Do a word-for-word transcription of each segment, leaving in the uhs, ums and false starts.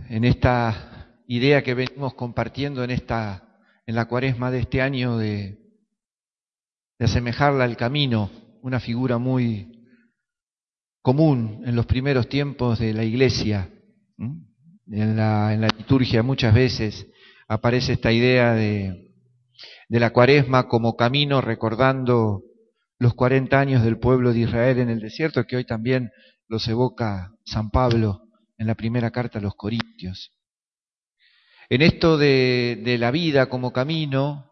en esta idea que venimos compartiendo en esta, en la Cuaresma de este año de, de asemejarla al camino, una figura muy común en los primeros tiempos de la Iglesia. En la, en la liturgia muchas veces aparece esta idea de, de la Cuaresma como camino recordando los cuarenta años del pueblo de Israel en el desierto, que hoy también los evoca San Pablo en la primera carta a los Corintios. En esto de, de la vida como camino,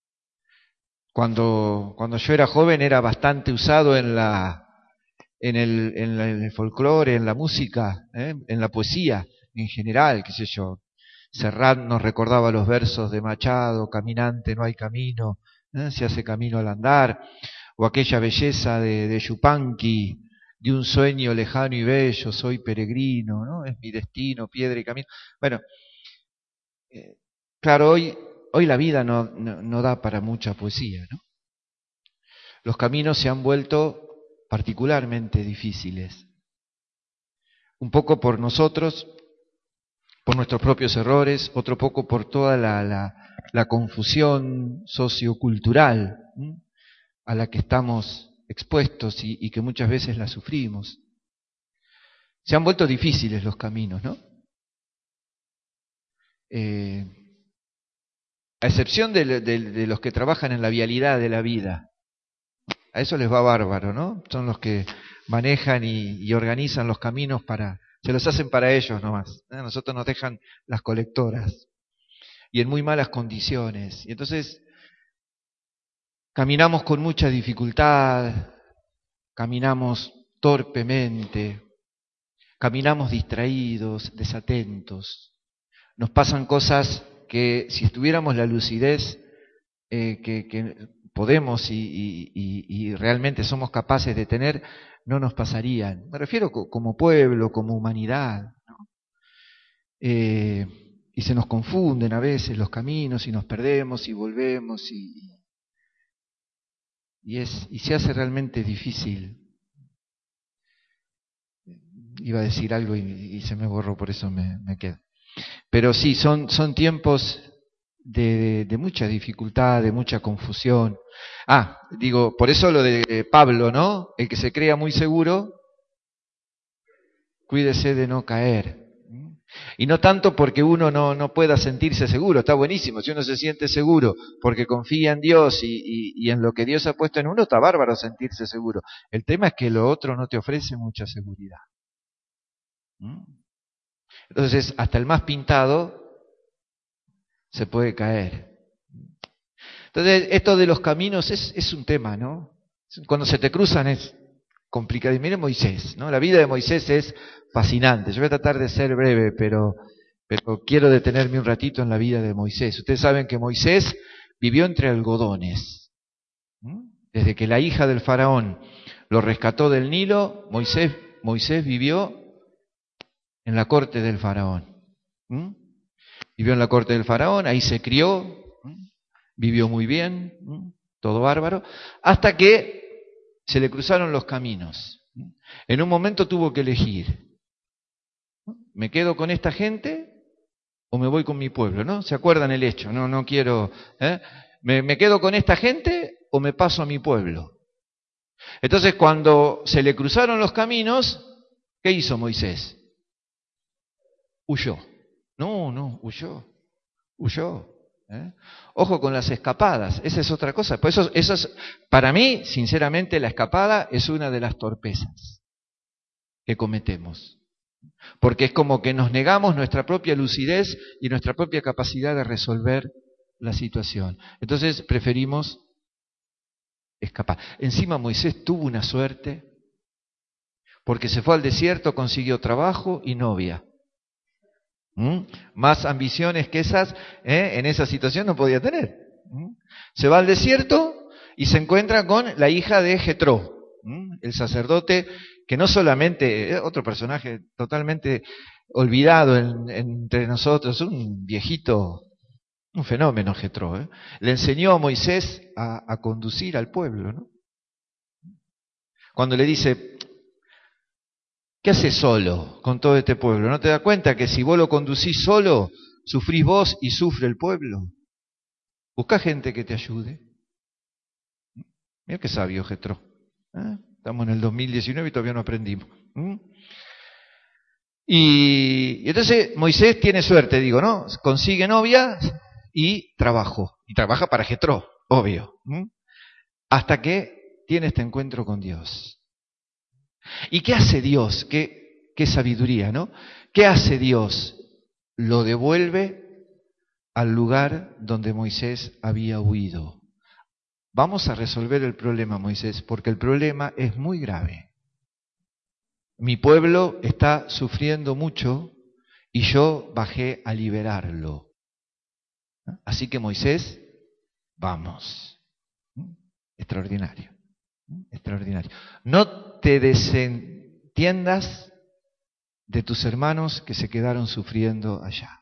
cuando, cuando yo era joven era bastante usado en la en el, en la, en el folclore, en la música, ¿eh? En la poesía en general, qué sé yo. Serrat nos recordaba los versos de Machado: caminante no hay camino, ¿eh? Se hace camino al andar, o aquella belleza de, de Yupanqui, de un sueño lejano y bello, soy peregrino, ¿no? Es mi destino, piedra y camino. Bueno, eh, claro, hoy, hoy la vida no, no, no da para mucha poesía, ¿no? Los caminos se han vuelto particularmente difíciles, un poco por nosotros, por nuestros propios errores, otro poco por toda la, la, la confusión sociocultural, ¿sí?, a la que estamos expuestos y, y que muchas veces la sufrimos. Se han vuelto difíciles los caminos, ¿no? Eh, a excepción de, de, de los que trabajan en la vialidad de la vida. A eso les va bárbaro, ¿no? Son los que manejan y, y organizan los caminos para, se los hacen para ellos nomás. A nosotros nos dejan las colectoras y en muy malas condiciones. Y entonces caminamos con mucha dificultad, caminamos torpemente, caminamos distraídos, desatentos. Nos pasan cosas que si tuviéramos la lucidez eh, que, que podemos y, y, y, y realmente somos capaces de tener, no nos pasarían. Me refiero como pueblo, como humanidad, ¿no? Eh, y se nos confunden a veces los caminos y nos perdemos y volvemos y, y, es, y se hace realmente difícil. Iba a decir algo y, y se me borró, por eso me, me quedo. Pero sí, son, son tiempos de, de, de mucha dificultad, de mucha confusión. Ah, digo, por eso lo de Pablo, ¿no? El que se crea muy seguro, cuídese de no caer. Y no tanto porque uno no, no pueda sentirse seguro, está buenísimo. Si uno se siente seguro porque confía en Dios y, y, y en lo que Dios ha puesto en uno, está bárbaro sentirse seguro. El tema es que lo otro no te ofrece mucha seguridad. Entonces, hasta el más pintado se puede caer. Entonces, esto de los caminos es, es un tema, ¿no? Cuando se te cruzan es complicado. Y mire Moisés, ¿no? La vida de Moisés es fascinante. Yo voy a tratar de ser breve, pero, pero quiero detenerme un ratito en la vida de Moisés. Ustedes saben que Moisés vivió entre algodones. Desde que la hija del faraón lo rescató del Nilo, Moisés, Moisés vivió en la corte del faraón. ¿Mm? Vivió en la corte del faraón, ahí se crió, ¿Mm? Vivió muy bien, ¿Mm? Todo bárbaro, hasta que se le cruzaron los caminos. ¿Mm? En un momento tuvo que elegir: ¿me quedo con esta gente o me voy con mi pueblo? ¿No? ¿Se acuerdan el hecho? No, no quiero, ¿eh? ¿Me, ¿Me quedo con esta gente o me paso a mi pueblo? Entonces, cuando se le cruzaron los caminos, ¿qué hizo Moisés? Huyó. No, no, huyó. Huyó. ¿Eh? Ojo con las escapadas, esa es otra cosa. Por eso, eso es, para mí, sinceramente, la escapada es una de las torpezas que cometemos. Porque es como que nos negamos nuestra propia lucidez y nuestra propia capacidad de resolver la situación. Entonces preferimos escapar. Encima Moisés tuvo una suerte, porque se fue al desierto, consiguió trabajo y novia. ¿Mm? Más ambiciones que esas, ¿eh? En esa situación no podía tener. ¿Mm? Se va al desierto y se encuentra con la hija de Jetró, ¿Mm? el sacerdote que no solamente, ¿eh? otro personaje totalmente olvidado en, entre nosotros, un viejito, un fenómeno Jetró, ¿eh? Le enseñó a Moisés a, a conducir al pueblo, ¿no? Cuando le dice: ¿qué haces solo con todo este pueblo? ¿No te das cuenta que si vos lo conducís solo, sufrís vos y sufre el pueblo? Buscá gente que te ayude. Mira qué sabio Jetro. ¿Eh? Estamos en el dos mil diecinueve y todavía no aprendimos. ¿Mm? Y, y entonces Moisés tiene suerte, digo, ¿no? Consigue novia y trabajo. Y trabaja para Jetro, obvio. ¿Mm? Hasta que tiene este encuentro con Dios. ¿Y qué hace Dios? ¿Qué, qué sabiduría, ¿no? ¿Qué hace Dios? Lo devuelve al lugar donde Moisés había huido. Vamos a resolver el problema, Moisés, porque el problema es muy grave. Mi pueblo está sufriendo mucho y yo bajé a liberarlo. Así que Moisés, vamos. Extraordinario. Extraordinario. No te desentiendas de tus hermanos que se quedaron sufriendo allá.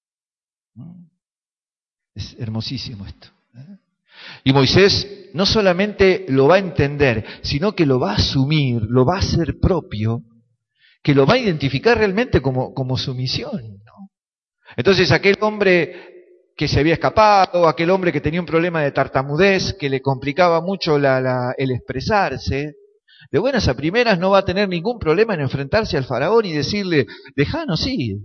Es hermosísimo esto. Y Moisés no solamente lo va a entender, sino que lo va a asumir, lo va a hacer propio, que lo va a identificar realmente como, como su misión, ¿no? Entonces aquel hombre que se había escapado, aquel hombre que tenía un problema de tartamudez, que le complicaba mucho la, la, el expresarse, de buenas a primeras no va a tener ningún problema en enfrentarse al faraón y decirle, dejanos ir.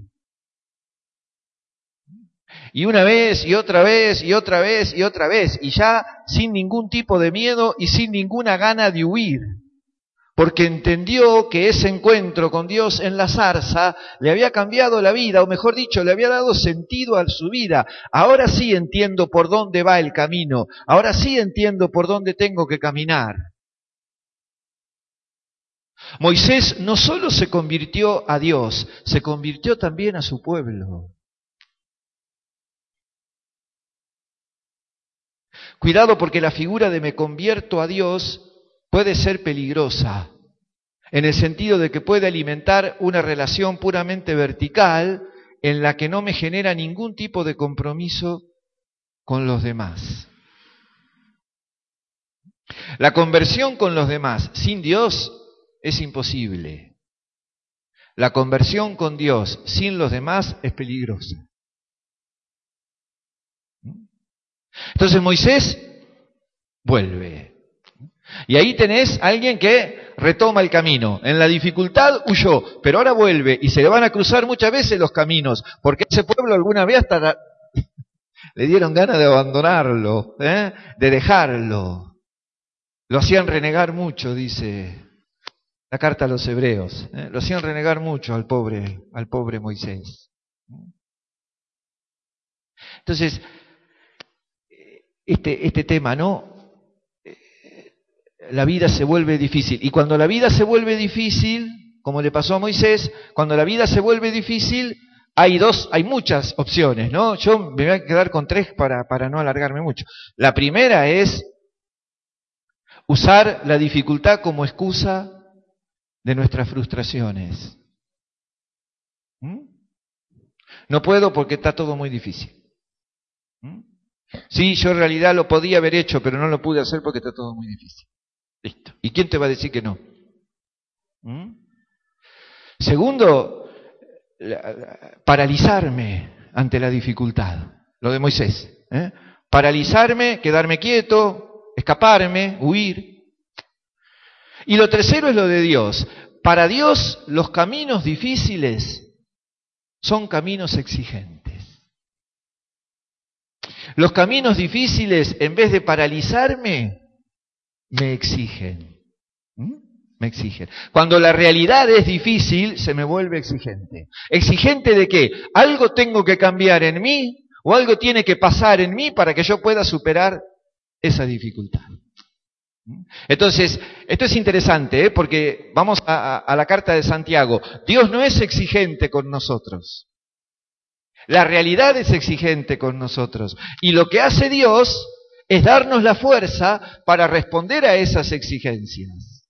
Y una vez, y otra vez, y otra vez, y otra vez, y ya sin ningún tipo de miedo y sin ninguna gana de huir. Porque entendió que ese encuentro con Dios en la zarza le había cambiado la vida, o mejor dicho, le había dado sentido a su vida. Ahora sí entiendo por dónde va el camino, ahora sí entiendo por dónde tengo que caminar. Moisés no solo se convirtió a Dios, se convirtió también a su pueblo. Cuidado porque la figura de me convierto a Dios puede ser peligrosa, en el sentido de que puede alimentar una relación puramente vertical en la que no me genera ningún tipo de compromiso con los demás. La conversión con los demás sin Dios es imposible. La conversión con Dios sin los demás es peligrosa. Entonces Moisés vuelve. Y ahí tenés a alguien que retoma el camino. En la dificultad huyó, pero ahora vuelve y se le van a cruzar muchas veces los caminos, porque ese pueblo alguna vez hasta la... le dieron ganas de abandonarlo, ¿eh? de dejarlo. Lo hacían renegar mucho, dice la carta a los hebreos. ¿eh? Lo hacían renegar mucho al pobre, al pobre Moisés. Entonces, este, este tema, ¿no? La vida se vuelve difícil. Y cuando la vida se vuelve difícil, como le pasó a Moisés, cuando la vida se vuelve difícil, hay dos, hay muchas opciones, ¿no? Yo me voy a quedar con tres para, para no alargarme mucho. La primera es usar la dificultad como excusa de nuestras frustraciones. ¿Mm? No puedo porque está todo muy difícil. ¿Mm? Sí, yo en realidad lo podía haber hecho, pero no lo pude hacer porque está todo muy difícil. Listo. ¿Y quién te va a decir que no? ¿Mm? Segundo, paralizarme ante la dificultad. Lo de Moisés. ¿eh? Paralizarme, quedarme quieto, escaparme, huir. Y lo tercero es lo de Dios. Para Dios los caminos difíciles son caminos exigentes. Los caminos difíciles, en vez de paralizarme, me exigen. ¿Mm? Me exigen. Cuando la realidad es difícil, se me vuelve exigente. ¿Exigente de qué? Algo tengo que cambiar en mí o algo tiene que pasar en mí para que yo pueda superar esa dificultad. Entonces, esto es interesante, ¿eh? porque vamos a, a, a la carta de Santiago. Dios no es exigente con nosotros. La realidad es exigente con nosotros. Y lo que hace Dios es darnos la fuerza para responder a esas exigencias.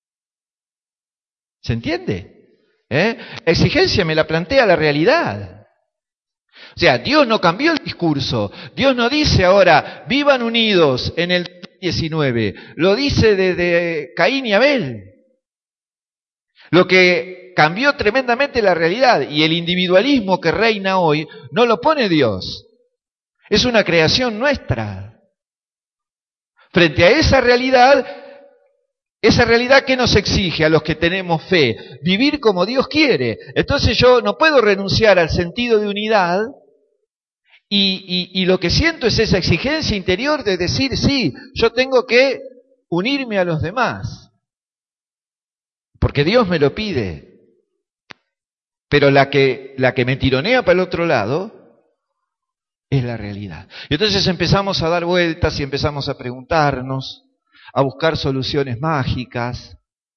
¿Se entiende? ¿Eh? Exigencia me la plantea la realidad. O sea, Dios no cambió el discurso. Dios no dice ahora, vivan unidos en el diecinueve. Lo dice desde Caín y Abel. Lo que cambió tremendamente la realidad. Y el individualismo que reina hoy no lo pone Dios. Es una creación nuestra. Frente a esa realidad, esa realidad que nos exige a los que tenemos fe, vivir como Dios quiere. Entonces yo no puedo renunciar al sentido de unidad y, y, y lo que siento es esa exigencia interior de decir, sí, yo tengo que unirme a los demás. Porque Dios me lo pide. Pero la que, la que me tironea para el otro lado es la realidad. Y entonces empezamos a dar vueltas y empezamos a preguntarnos, a buscar soluciones mágicas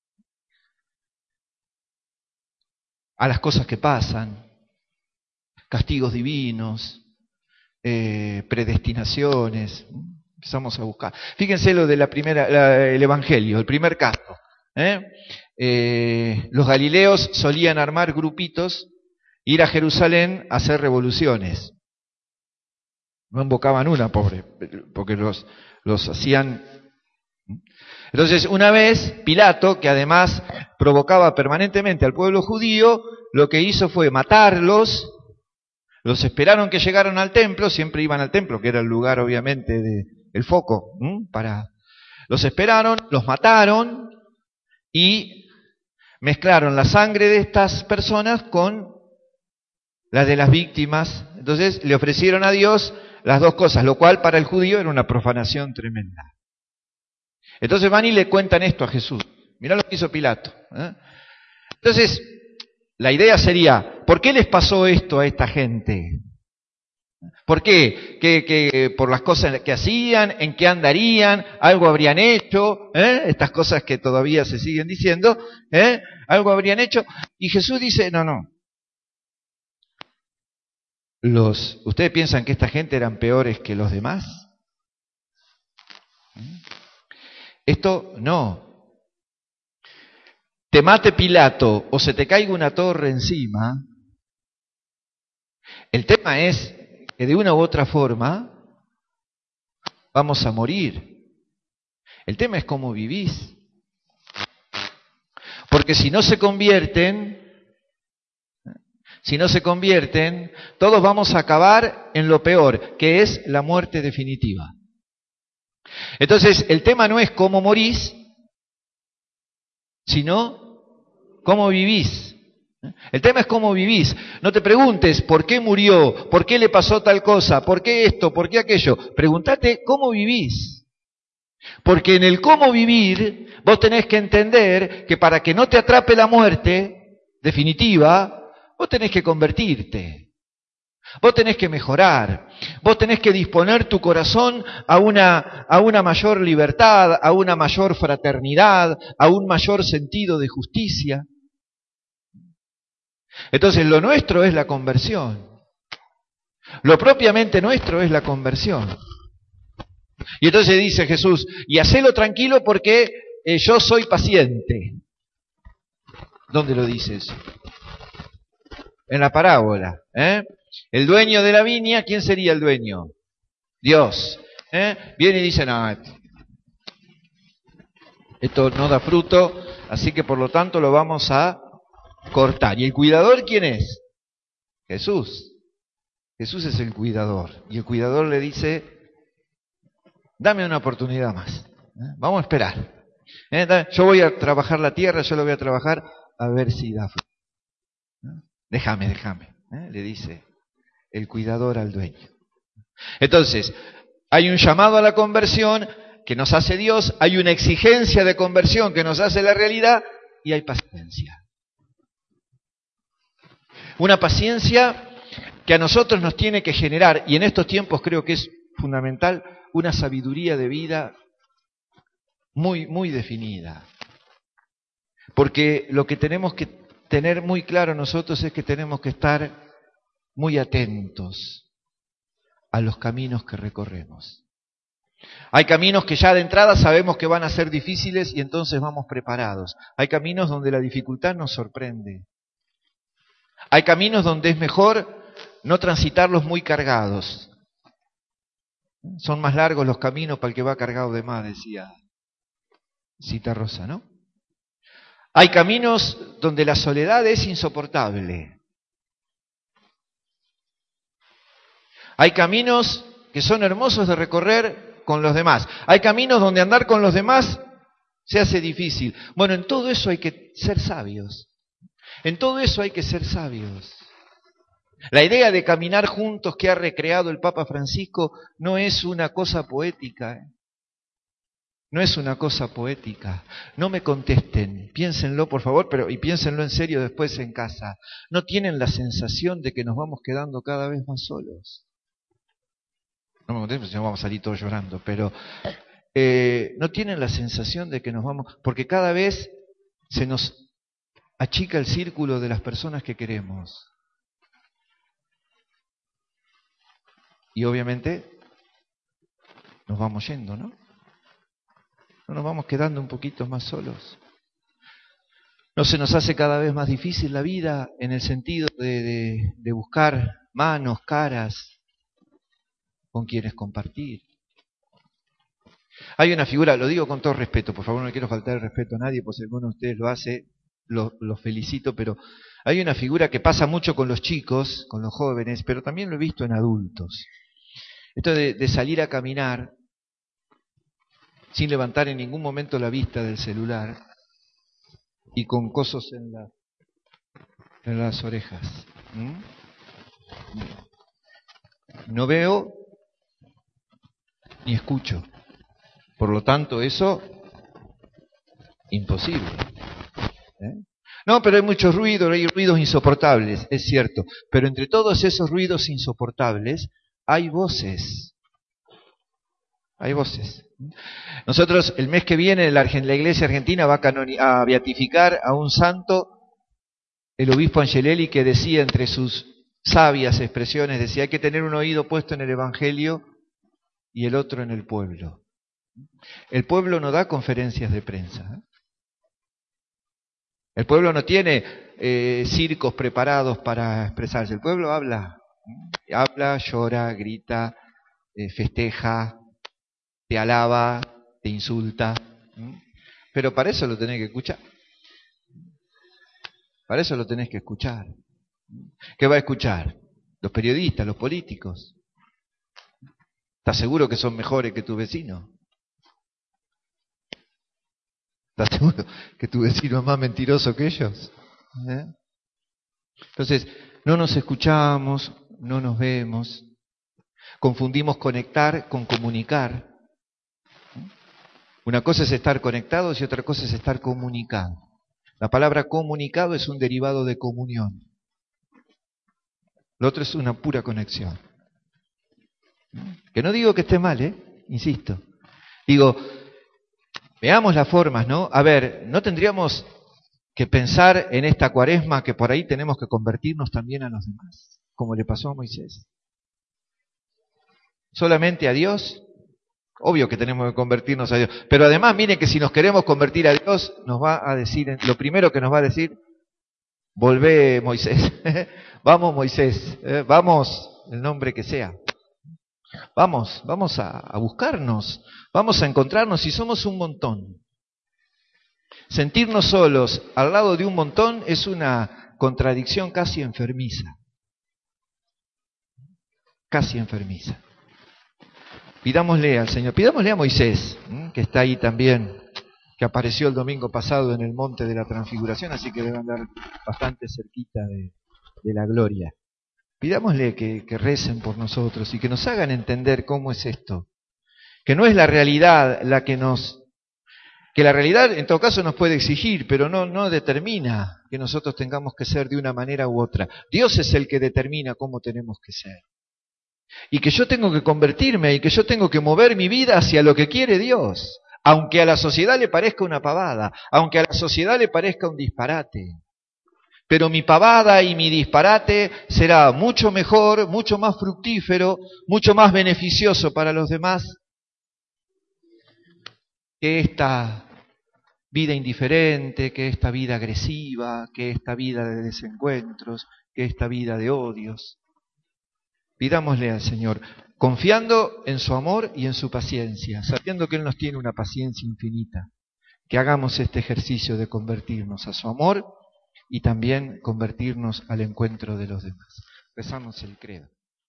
a las cosas que pasan, castigos divinos, eh, predestinaciones. Empezamos a buscar. Fíjense lo de la primera, la, el Evangelio, el primer caso. ¿eh? Eh, los galileos solían armar grupitos, ir a Jerusalén a hacer revoluciones. No invocaban una, pobre, porque los, los hacían. Entonces, una vez, Pilato, que además provocaba permanentemente al pueblo judío, lo que hizo fue matarlos, los esperaron que llegaran al templo, siempre iban al templo, que era el lugar obviamente de, el foco, ¿m? para los esperaron, los mataron y mezclaron la sangre de estas personas con la de las víctimas. Entonces le ofrecieron a Dios las dos cosas, lo cual para el judío era una profanación tremenda. Entonces van y le cuentan esto a Jesús. Mirá lo que hizo Pilato. ¿eh? Entonces, la idea sería, ¿por qué les pasó esto a esta gente? ¿Por qué? ¿Que, que por las cosas que hacían, en qué andarían, algo habrían hecho, ¿eh? Estas cosas que todavía se siguen diciendo, ¿eh? algo habrían hecho. Y Jesús dice, no, no. Los, ¿Ustedes piensan que esta gente eran peores que los demás? Esto no. Te mate Pilato o se te caiga una torre encima. El tema es que de una u otra forma vamos a morir. El tema es cómo vivís. Porque si no se convierten, si no se convierten, todos vamos a acabar en lo peor, que es la muerte definitiva. Entonces, el tema no es cómo morís, sino cómo vivís. El tema es cómo vivís. No te preguntes por qué murió, por qué le pasó tal cosa, por qué esto, por qué aquello. Pregúntate cómo vivís. Porque en el cómo vivir, vos tenés que entender que para que no te atrape la muerte definitiva, vos tenés que convertirte. Vos tenés que mejorar, vos tenés que disponer tu corazón a una, a una mayor libertad, a una mayor fraternidad, a un mayor sentido de justicia. Entonces lo nuestro es la conversión. Lo propiamente nuestro es la conversión. Y entonces dice Jesús, y hacelo tranquilo porque eh, yo soy paciente. ¿Dónde lo dice eso? En la parábola, ¿eh? El dueño de la viña, ¿quién sería el dueño? Dios. ¿eh? Viene y dice, no, esto no da fruto, así que por lo tanto lo vamos a cortar. ¿Y el cuidador quién es? Jesús. Jesús es el cuidador. Y el cuidador le dice, dame una oportunidad más. ¿eh? Vamos a esperar. ¿eh? Yo voy a trabajar la tierra, yo lo voy a trabajar a ver si da fruto. ¿eh? Déjame, déjame. ¿eh? Le dice el cuidador al dueño. Entonces, hay un llamado a la conversión que nos hace Dios, hay una exigencia de conversión que nos hace la realidad y hay paciencia. Una paciencia que a nosotros nos tiene que generar, y en estos tiempos creo que es fundamental, una sabiduría de vida muy, muy definida. Porque lo que tenemos que tener muy claro nosotros es que tenemos que estar muy atentos a los caminos que recorremos. Hay caminos que ya de entrada sabemos que van a ser difíciles y entonces vamos preparados. Hay caminos donde la dificultad nos sorprende. Hay caminos donde es mejor no transitarlos muy cargados. Son más largos los caminos para el que va cargado de más, decía Cita Rosa, ¿no? Hay caminos donde la soledad es insoportable. Hay caminos que son hermosos de recorrer con los demás. Hay caminos donde andar con los demás se hace difícil. Bueno, en todo eso hay que ser sabios. En todo eso hay que ser sabios. La idea de caminar juntos que ha recreado el Papa Francisco no es una cosa poética. ¿eh? No es una cosa poética. No me contesten, piénsenlo por favor, pero y piénsenlo en serio después en casa. ¿No tienen la sensación de que nos vamos quedando cada vez más solos? No me contesten, si no vamos a salir todos llorando, pero eh, ¿no tienen la sensación de que nos vamos? Porque cada vez se nos achica el círculo de las personas que queremos. Y obviamente nos vamos yendo, ¿no? ¿No nos vamos quedando un poquito más solos? ¿No se nos hace cada vez más difícil la vida en el sentido de, de, de buscar manos, caras con quienes compartir? Hay una figura, lo digo con todo respeto, por favor no le quiero faltar el respeto a nadie, pues si alguno de ustedes lo hace, lo, lo felicito, pero hay una figura que pasa mucho con los chicos, con los jóvenes, pero también lo he visto en adultos. Esto de, de salir a caminar sin levantar en ningún momento la vista del celular y con cosos en, la, en las orejas. ¿Mm? No veo ni escucho. Por lo tanto, eso, imposible. ¿Eh? No, pero hay muchos ruidos, hay ruidos insoportables, es cierto. Pero entre todos esos ruidos insoportables hay voces. Hay voces. Nosotros el mes que viene la, la Iglesia Argentina va a, canoni- a beatificar a un santo, el obispo Angelelli, que decía entre sus sabias expresiones, decía hay que tener un oído puesto en el Evangelio y el otro en el pueblo. El pueblo no da conferencias de prensa. ¿eh? El pueblo no tiene eh, circos preparados para expresarse. El pueblo habla, ¿eh? habla, llora, grita, eh, festeja, te alaba, te insulta. ¿eh? Pero para eso lo tenés que escuchar. Para eso lo tenés que escuchar. ¿Qué va a escuchar? Los periodistas, los políticos. ¿Estás seguro que son mejores que tu vecino? ¿Estás seguro que tu vecino es más mentiroso que ellos? ¿Eh? Entonces, no nos escuchamos, no nos vemos, confundimos conectar con comunicar. Una cosa es estar conectados y otra cosa es estar comunicado. La palabra comunicado es un derivado de comunión. Lo otro es una pura conexión. Que no digo que esté mal, ¿eh? Insisto. Digo, veamos las formas, ¿no? A ver, ¿no tendríamos que pensar en esta cuaresma que por ahí tenemos que convertirnos también a los demás, como le pasó a Moisés? ¿Solamente a Dios? Obvio que tenemos que convertirnos a Dios. Pero además, miren que si nos queremos convertir a Dios, nos va a decir, lo primero que nos va a decir, volvé Moisés. Vamos Moisés, eh, vamos, el nombre que sea. Vamos, vamos a, a buscarnos, vamos a encontrarnos y somos un montón. Sentirnos solos al lado de un montón es una contradicción casi enfermiza. Casi enfermiza. Pidámosle al Señor, pidámosle a Moisés, que está ahí también, que apareció el domingo pasado en el monte de la Transfiguración, así que debe andar bastante cerquita de, de la gloria. Pidámosle que, que recen por nosotros y que nos hagan entender cómo es esto. Que no es la realidad la que nos... Que la realidad en todo caso nos puede exigir, pero no, no determina que nosotros tengamos que ser de una manera u otra. Dios es el que determina cómo tenemos que ser. Y que yo tengo que convertirme y que yo tengo que mover mi vida hacia lo que quiere Dios. Aunque a la sociedad le parezca una pavada, aunque a la sociedad le parezca un disparate. Pero mi pavada y mi disparate será mucho mejor, mucho más fructífero, mucho más beneficioso para los demás que esta vida indiferente, que esta vida agresiva, que esta vida de desencuentros, que esta vida de odios. Pidámosle al Señor, confiando en su amor y en su paciencia, sabiendo que Él nos tiene una paciencia infinita, que hagamos este ejercicio de convertirnos a su amor y también convertirnos al encuentro de los demás. Rezamos el credo.